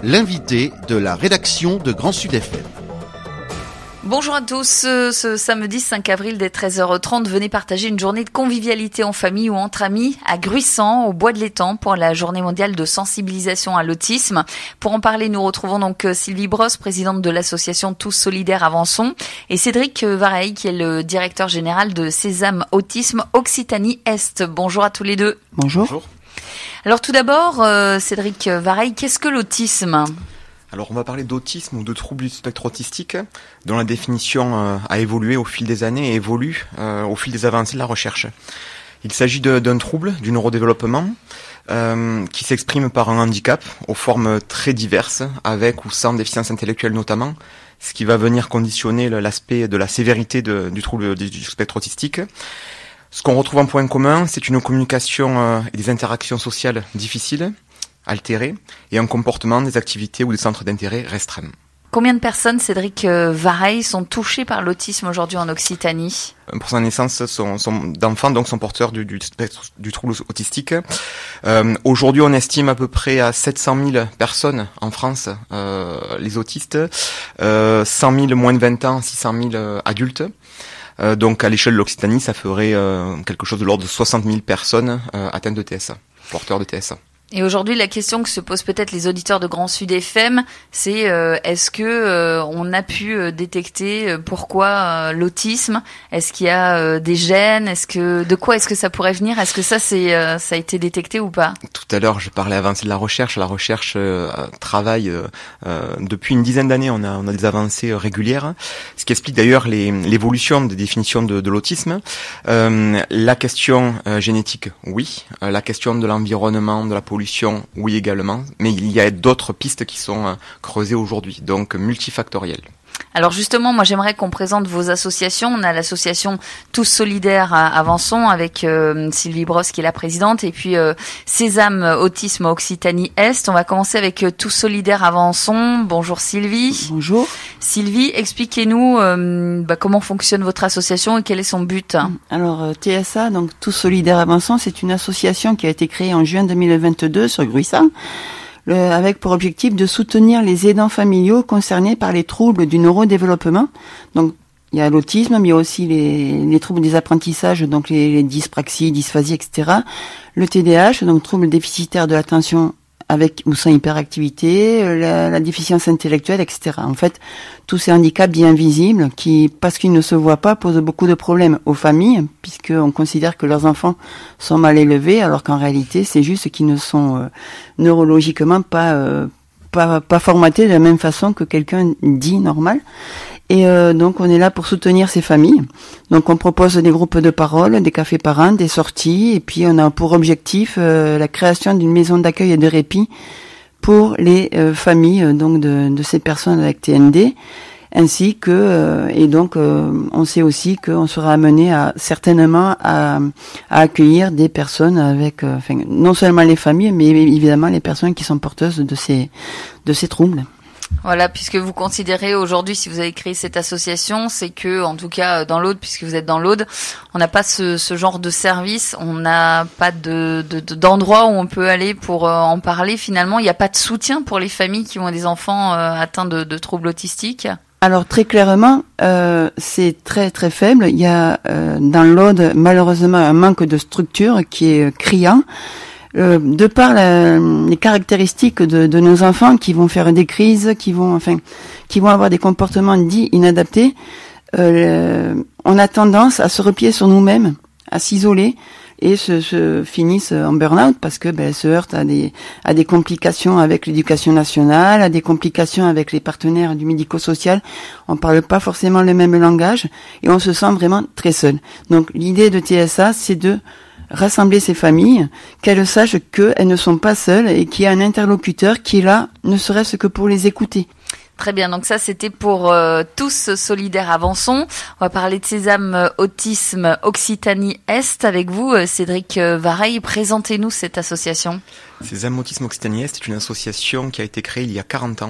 l'invité de la rédaction de Grand Sud FM. Bonjour à tous, ce samedi 5 avril dès 13h30, venez partager une journée de convivialité en famille ou entre amis à Gruissant, au Bois de l'Étang, pour la journée mondiale de sensibilisation à l'autisme. Pour en parler, nous retrouvons donc Sylvie Brosse, présidente de l'association Tous Solidaires Avançons, et Cédric Vareille, qui est le directeur général de Sésame Autisme Occitanie-Est. Bonjour à tous les deux. Bonjour. Alors tout d'abord, Cédric Vareille, qu'est-ce que l'autisme ? Alors on va parler d'autisme ou de troubles du spectre autistique, dont la définition a évolué au fil des années et évolue au fil des avancées de la recherche. Il s'agit d'un trouble du neurodéveloppement qui s'exprime par un handicap aux formes très diverses, avec ou sans déficience intellectuelle notamment, ce qui va venir conditionner l'aspect de la sévérité du trouble du spectre autistique. Ce qu'on retrouve en point commun, c'est une communication et des interactions sociales difficiles, altérées, et un comportement, des activités ou des centres d'intérêt restreints. Combien de personnes, Cédric Vareille, sont touchées par l'autisme aujourd'hui en Occitanie ? Pour sa naissance, d'enfants donc sont porteurs du spectre du trouble autistique. Aujourd'hui, on estime à peu près à 700 000 personnes en France, les autistes, 100 000 moins de 20 ans, 600 000 adultes. Donc à l'échelle de l'Occitanie, ça ferait quelque chose de l'ordre de 60 000 personnes atteintes de TSA, porteurs de TSA. Et aujourd'hui, la question que se posent peut-être les auditeurs de Grand Sud FM, c'est est-ce que on a pu détecter pourquoi l'autisme ? Est-ce qu'il y a des gènes ? De quoi est-ce que ça pourrait venir ? Est-ce que ça a été détecté ou pas ? Tout à l'heure, je parlais avancées de la recherche. La recherche travaille depuis une dizaine d'années. On a des avancées régulières, ce qui explique d'ailleurs l'évolution des définitions de l'autisme. La question génétique, oui. La question de l'environnement, de la pollution, oui également, mais il y a d'autres pistes qui sont creusées aujourd'hui, donc multifactorielles. Alors justement, moi j'aimerais qu'on présente vos associations. On a l'association Tous Solidaires Avançons avec Sylvie Brosse qui est la présidente, et puis Sésame Autisme Occitanie-Est. On va commencer avec Tous Solidaires Avançons. Bonjour Sylvie. Bonjour. Sylvie, expliquez-nous comment fonctionne votre association et quel est son but. Alors TSA, donc Tous Solidaires Avançons, c'est une association qui a été créée en juin 2022 sur Gruissant, avec pour objectif de soutenir les aidants familiaux concernés par les troubles du neurodéveloppement. Donc, il y a l'autisme, mais il y a aussi les troubles des apprentissages, donc les dyspraxies, dysphasies, etc. Le TDAH, donc troubles déficitaires de l'attention avec ou sans hyperactivité, la déficience intellectuelle, etc. En fait, tous ces handicaps dits invisibles qui, parce qu'ils ne se voient pas, posent beaucoup de problèmes aux familles, puisqu'on considère que leurs enfants sont mal élevés, alors qu'en réalité, c'est juste qu'ils ne sont neurologiquement pas formatés de la même façon que quelqu'un dit normal. Et donc on est là pour soutenir ces familles. Donc on propose des groupes de parole, des cafés parents, des sorties, et puis on a pour objectif la création d'une maison d'accueil et de répit pour les familles donc de ces personnes avec TND, ainsi que et donc on sait aussi qu'on sera amené certainement à accueillir des personnes avec non seulement les familles, mais évidemment les personnes qui sont porteuses de ces troubles. Voilà, puisque vous considérez aujourd'hui, si vous avez créé cette association, c'est que, en tout cas dans l'Aude, puisque vous êtes dans l'Aude, on n'a pas ce genre de service, on n'a pas d'endroit où on peut aller pour en parler. Finalement, il n'y a pas de soutien pour les familles qui ont des enfants atteints de troubles autistiques. Alors très clairement, c'est très très faible. Il y a dans l'Aude malheureusement un manque de structure qui est criant. De par les caractéristiques de nos enfants qui vont faire des crises, qui vont avoir des comportements dits inadaptés, on a tendance à se replier sur nous-mêmes, à s'isoler et se finissent en burn-out parce que se heurtent à des complications avec l'éducation nationale, à des complications avec les partenaires du médico-social. On parle pas forcément le même langage et on se sent vraiment très seul. Donc l'idée de TSA, c'est de rassembler ces familles, qu'elles sachent qu'elles ne sont pas seules et qu'il y a un interlocuteur qui est là, ne serait-ce que pour les écouter. Très bien, donc ça c'était pour Tous Solidaires Avançons. On va parler de Sésame Autisme Occitanie-Est avec vous, Cédric Vareille. Présentez-nous cette association. Sésame Autisme Occitanie-Est est une association qui a été créée il y a 40 ans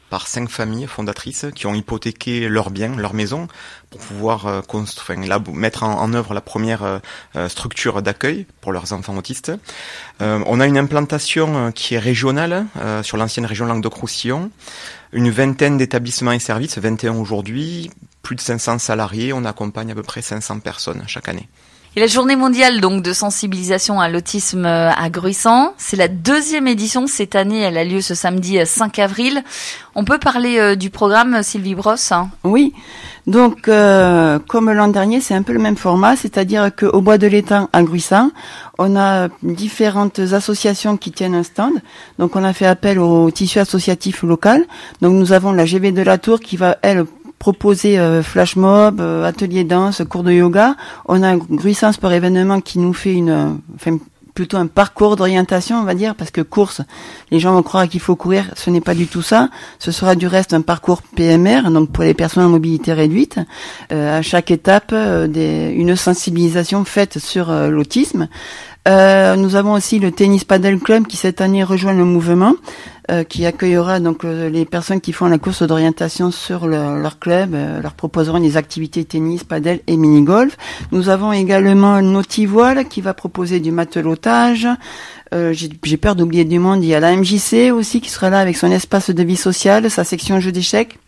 par 5 familles fondatrices qui ont hypothéqué leurs biens, leur maison, pour pouvoir mettre en œuvre la première structure d'accueil pour leurs enfants autistes. On a une implantation qui est régionale sur l'ancienne région Languedoc-Roussillon, une vingtaine d'établissements et services, 21 aujourd'hui, plus de 500 salariés, on accompagne à peu près 500 personnes chaque année. Et la journée mondiale donc de sensibilisation à l'autisme à Gruissant, c'est la 2e édition cette année, elle a lieu ce samedi 5 avril. On peut parler du programme, Sylvie Brosse? Oui, donc comme l'an dernier, c'est un peu le même format, c'est-à-dire qu'au Bois de l'Étang à Gruissant, on a différentes associations qui tiennent un stand. Donc on a fait appel au tissu associatif local. Donc nous avons la GB de la Tour qui va, elle, proposer flash mob, atelier danse, cours de yoga. On a Gruissant Sport Événement qui nous fait plutôt un parcours d'orientation, on va dire, parce que course, les gens vont croire qu'il faut courir, ce n'est pas du tout ça. Ce sera du reste un parcours PMR, donc pour les personnes en mobilité réduite. À chaque étape, une sensibilisation faite sur l'autisme. Nous avons aussi le Tennis Paddle Club qui cette année rejoint le mouvement, qui accueillera donc les personnes qui font la course d'orientation sur leur club, leur proposeront des activités tennis, paddle et mini-golf. Nous avons également Nautivoile qui va proposer du matelotage. J'ai peur d'oublier du monde, il y a la MJC aussi qui sera là avec son espace de vie sociale, sa section jeux d'échecs.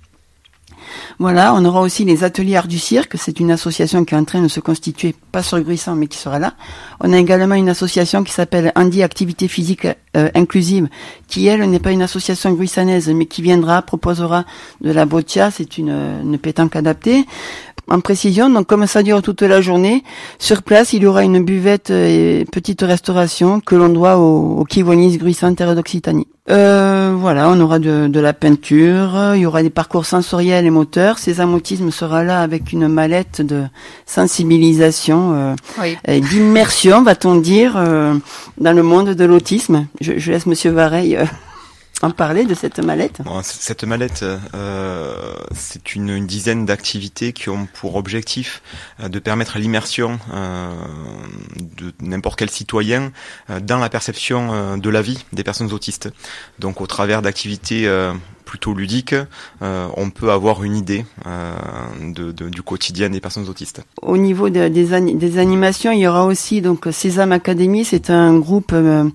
Voilà, on aura aussi les ateliers Art du Cirque, c'est une association qui est en train de se constituer, pas sur Gruissant, mais qui sera là. On a également une association qui s'appelle Andy Activité Physique Inclusive, qui elle n'est pas une association gruissanaise, mais qui proposera de la boccia, c'est une pétanque adaptée. En précision, donc comme ça dure toute la journée, sur place il y aura une buvette et petite restauration que l'on doit au Kivonis Gruissant Terre d'Occitanie. Voilà, on aura de la peinture, il y aura des parcours sensoriels et moteurs. Sésame Autisme sera là avec une mallette de sensibilisation, et d'immersion, va-t-on dire, dans le monde de l'autisme. Je laisse Monsieur Vareille en parler de cette mallette. Bon, cette mallette, c'est une dizaine d'activités qui ont pour objectif de permettre l'immersion de n'importe quel citoyen dans la perception de la vie des personnes autistes. Donc au travers d'activités plutôt ludiques, on peut avoir une idée du quotidien des personnes autistes. Au niveau des animations, il y aura aussi donc Sésame Academy, c'est un groupe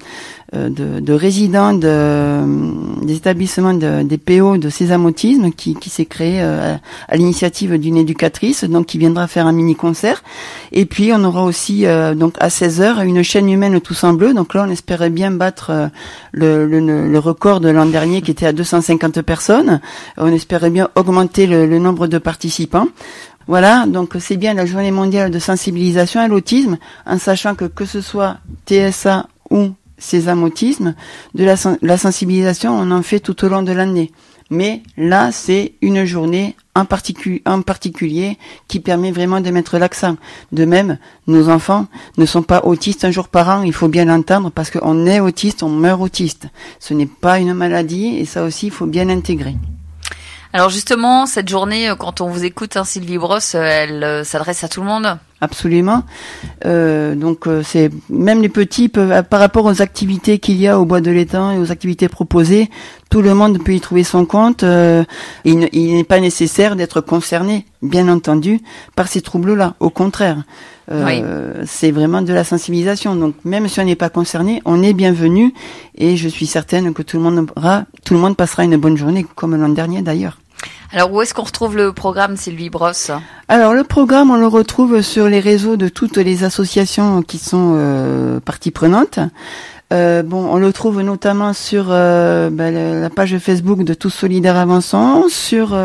de résidents des établissements des PO de Sésame Autisme qui s'est créé à l'initiative d'une éducatrice, donc qui viendra faire un mini-concert. Et puis on aura aussi donc à 16h une chaîne humaine tous en bleu. Donc là on espérait bien battre le record de l'an dernier qui était à 250 personnes. On espérait bien augmenter le nombre de participants. Voilà, donc c'est bien la journée mondiale de sensibilisation à l'autisme, en sachant que ce soit TSA ou Sésame Autisme, de la sensibilisation, on en fait tout au long de l'année. Mais là, c'est une journée en particulier qui permet vraiment de mettre l'accent. De même, nos enfants ne sont pas autistes un jour par an, il faut bien l'entendre, parce qu'on est autiste, on meurt autiste. Ce n'est pas une maladie, et ça aussi, il faut bien l'intégrer. Alors justement, cette journée, quand on vous écoute, Sylvie Brosse, elle s'adresse à tout le monde? Absolument. Donc c'est même les petits peuvent, par rapport aux activités qu'il y a au Bois de l'Étang et aux activités proposées, tout le monde peut y trouver son compte. Il n'est pas nécessaire d'être concerné, bien entendu, par ces troubles-là. Au contraire, c'est vraiment de la sensibilisation. Donc même si on n'est pas concerné, on est bienvenu, et je suis certaine que tout le monde passera une bonne journée, comme l'an dernier d'ailleurs. Alors, où est-ce qu'on retrouve le programme, Sylvie Brosse? Alors, le programme, on le retrouve sur les réseaux de toutes les associations qui sont parties prenantes. On le trouve notamment sur la page Facebook de Tous Solidaires Avançons, sur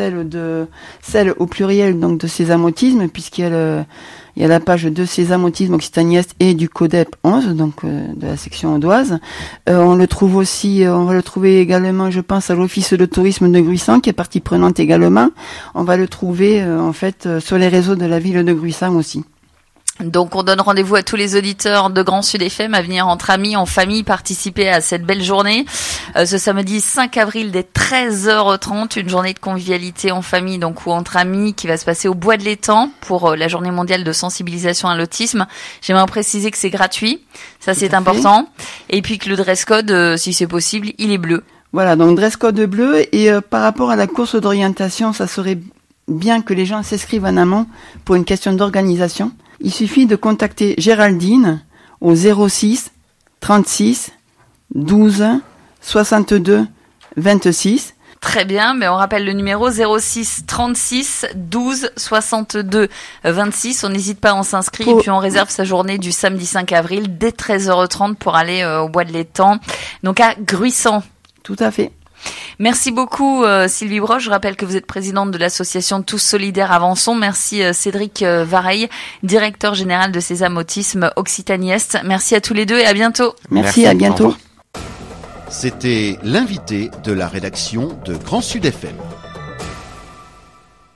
celle au pluriel donc de Sésame Autisme, puisqu'il y a la page de Sésame Autisme Occitanie-Est et du CODEP 11, donc de la section audoise. On le trouve aussi, on va le trouver également, je pense, à l'Office de tourisme de Gruissant, qui est partie prenante également. On va le trouver sur les réseaux de la ville de Gruissant aussi. Donc on donne rendez-vous à tous les auditeurs de Grand Sud FM à venir entre amis, en famille, participer à cette belle journée. Ce samedi 5 avril dès 13h30, une journée de convivialité en famille donc ou entre amis qui va se passer au Bois de l'Étang pour la journée mondiale de sensibilisation à l'autisme. J'aimerais préciser que c'est gratuit, ça c'est important. Et puis que le dress code, si c'est possible, il est bleu. Voilà, donc dress code bleu. Et par rapport à la course d'orientation, ça serait bien que les gens s'inscrivent en amont pour une question d'organisation. Il suffit de contacter Géraldine au 06 36 12 62 26. Très bien, mais on rappelle le numéro 06 36 12 62 26. On n'hésite pas, on s'inscrit et puis on réserve sa journée du samedi 5 avril dès 13h30 pour aller au Bois de l'Étang, donc à Gruissant. Tout à fait. Merci beaucoup Sylvie Broche. Je rappelle que vous êtes présidente de l'association Tous Solidaires Avançons. Merci Cédric Vareille, directeur général de Sésame Autisme Occitanie-Est. Merci à tous les deux et à bientôt. Merci, à bientôt. C'était l'invité de la rédaction de Grand Sud FM.